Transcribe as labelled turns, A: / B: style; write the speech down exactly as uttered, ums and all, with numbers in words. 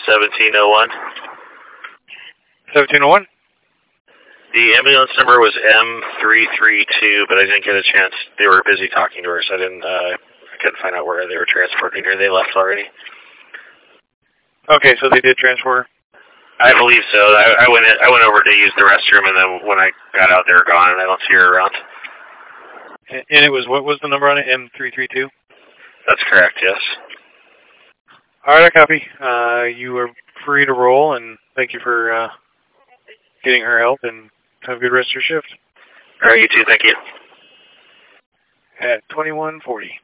A: seventeen oh one.
B: seventeen oh one?
A: The ambulance number was M three three two, but I didn't get a chance. They were busy talking to her, so I didn't, uh, I couldn't find out where they were transporting her. They left already.
B: Okay, so they did transport her?
A: I believe so. I, I went in, I went over to use the restroom, and then when I got out, they were gone, and I don't see her around.
B: And it was, what was the number on it? M three three two?
A: That's correct, yes.
B: All right, I copy. Uh, you are free to roll, and thank you for uh, getting her help, and have a good rest of your shift.
A: All right, you too. Thank you.
B: At twenty-one forty.